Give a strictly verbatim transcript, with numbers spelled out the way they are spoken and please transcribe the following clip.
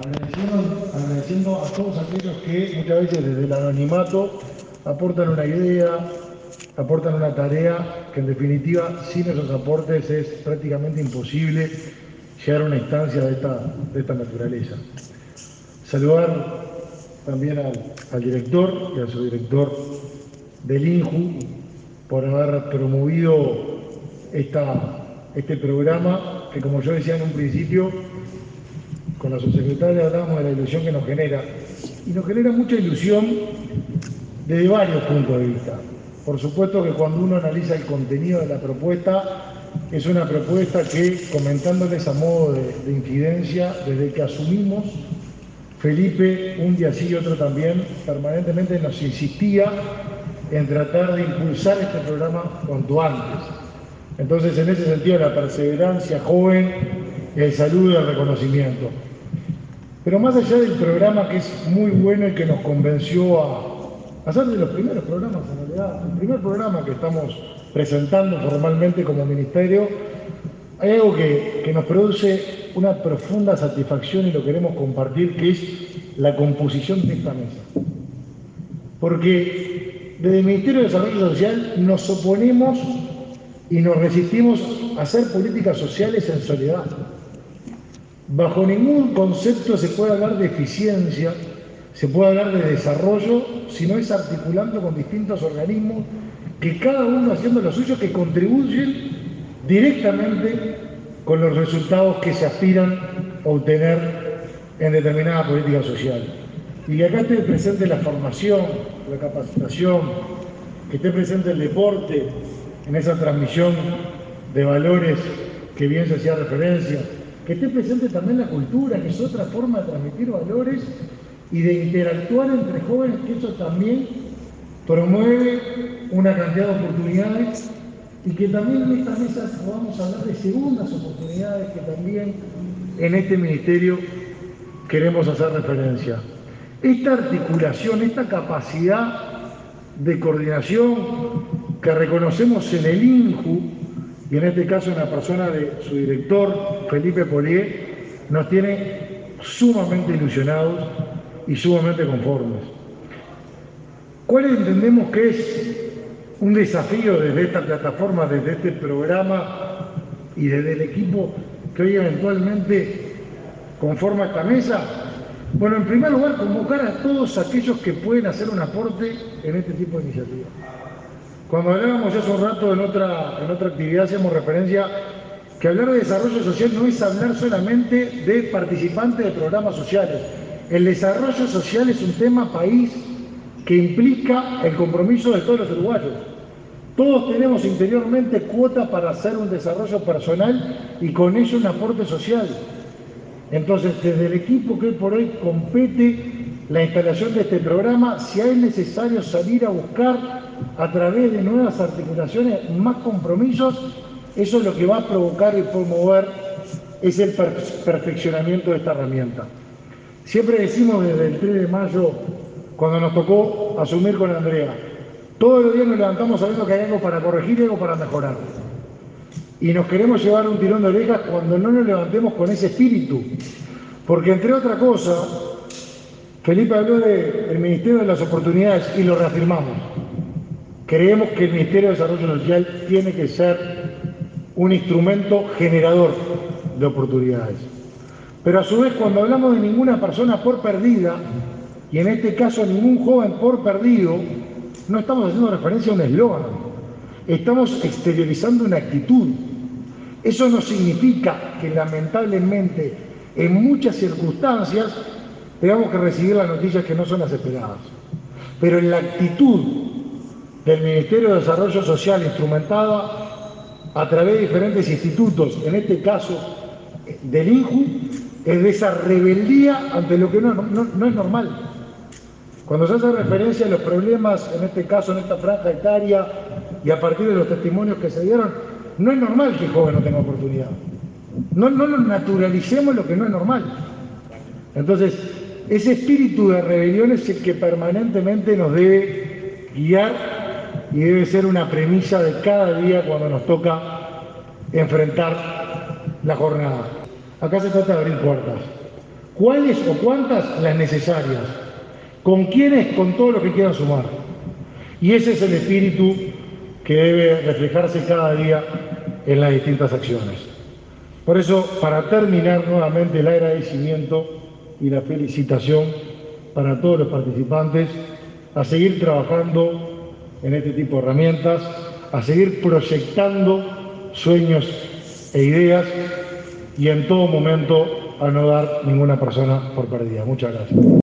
Agradeciendo, agradeciendo a todos aquellos que muchas veces desde el anonimato aportan una idea, aportan una tarea que en definitiva sin esos aportes es prácticamente imposible llegar a una instancia de esta, de esta naturaleza. Saludar también al, al director y al subdirector del INJU por haber promovido esta, este programa que, como yo decía en un principio, con la subsecretaria hablábamos de la ilusión que nos genera, y nos genera mucha ilusión desde varios puntos de vista. Por supuesto que cuando uno analiza el contenido de la propuesta, es una propuesta que, comentándoles a modo de, de infidencia, desde que asumimos, Felipe, un día sí y otro también, permanentemente nos insistía en tratar de impulsar este programa cuanto antes. Entonces, en ese sentido, la perseverancia joven, el saludo y el reconocimiento. Pero más allá del programa, que es muy bueno y que nos convenció a hacer de los primeros programas, en realidad, el primer programa que estamos presentando formalmente como ministerio, hay algo que, que nos produce una profunda satisfacción y lo queremos compartir, que es la composición de esta mesa. Porque desde el Ministerio de Desarrollo Social nos oponemos y nos resistimos a hacer políticas sociales en soledad. Bajo ningún concepto se puede hablar de eficiencia, se puede hablar de desarrollo, si no es articulando con distintos organismos que cada uno haciendo lo suyo, que contribuyen directamente con los resultados que se aspiran a obtener en determinada política social. Y que acá esté presente la formación, la capacitación, que esté presente el deporte en esa transmisión de valores que bien se hacía referencia, que esté presente también la cultura, que es otra forma de transmitir valores y de interactuar entre jóvenes, que eso también promueve una cantidad de oportunidades, y que también en esta mesa podamos hablar de segundas oportunidades que también en este ministerio queremos hacer referencia. Esta articulación, esta capacidad de coordinación que reconocemos en el INJU, y en este caso en la persona de su director, Felipe Polié, nos tiene sumamente ilusionados y sumamente conformes. ¿Cuál entendemos que es un desafío desde esta plataforma, desde este programa y desde el equipo que hoy eventualmente conforma esta mesa? Bueno, en primer lugar, convocar a todos aquellos que pueden hacer un aporte en este tipo de iniciativas. Cuando hablábamos hace un rato en otra, en otra actividad, hacíamos referencia que hablar de desarrollo social no es hablar solamente de participantes de programas sociales. El desarrollo social es un tema país que implica el compromiso de todos los uruguayos. Todos tenemos interiormente cuota para hacer un desarrollo personal y con ello un aporte social. Entonces, desde el equipo que hoy por hoy compete la instalación de este programa, si es necesario salir a buscar a través de nuevas articulaciones más compromisos, eso es lo que va a provocar y promover es el perfeccionamiento de esta herramienta. Siempre decimos desde el tres de mayo, cuando nos tocó asumir con Andrea, todos los días nos levantamos sabiendo que hay algo para corregir y algo para mejorar. Y nos queremos llevar un tirón de orejas cuando no nos levantemos con ese espíritu. Porque entre otras cosas, Felipe habló del Ministerio de las Oportunidades y lo reafirmamos. Creemos que el Ministerio de Desarrollo Social tiene que ser un instrumento generador de oportunidades. Pero a su vez, cuando hablamos de ninguna persona por perdida, y en este caso ningún joven por perdido, no estamos haciendo referencia a un eslogan, estamos exteriorizando una actitud. Eso no significa que lamentablemente en muchas circunstancias tengamos que recibir las noticias que no son las esperadas. Pero en la actitud del Ministerio de Desarrollo Social instrumentada a través de diferentes institutos, en este caso del INJU, es de esa rebeldía ante lo que no, no, no es normal. Cuando se hace referencia a los problemas, en este caso en esta franja etaria, y a partir de los testimonios que se dieron, no es normal que el joven no tenga oportunidad. No, no nos naturalicemos lo que no es normal. Entonces, ese espíritu de rebelión es el que permanentemente nos debe guiar y debe ser una premisa de cada día cuando nos toca enfrentar la jornada. Acá se trata de abrir puertas. ¿Cuáles o cuántas? Las necesarias. ¿Con quiénes? Con todos los que quieran sumar. Y ese es el espíritu que debe reflejarse cada día en las distintas acciones. Por eso, para terminar, nuevamente el agradecimiento y la felicitación para todos los participantes, a seguir trabajando en este tipo de herramientas, a seguir proyectando sueños e ideas y en todo momento a no dar ninguna persona por perdida. Muchas gracias.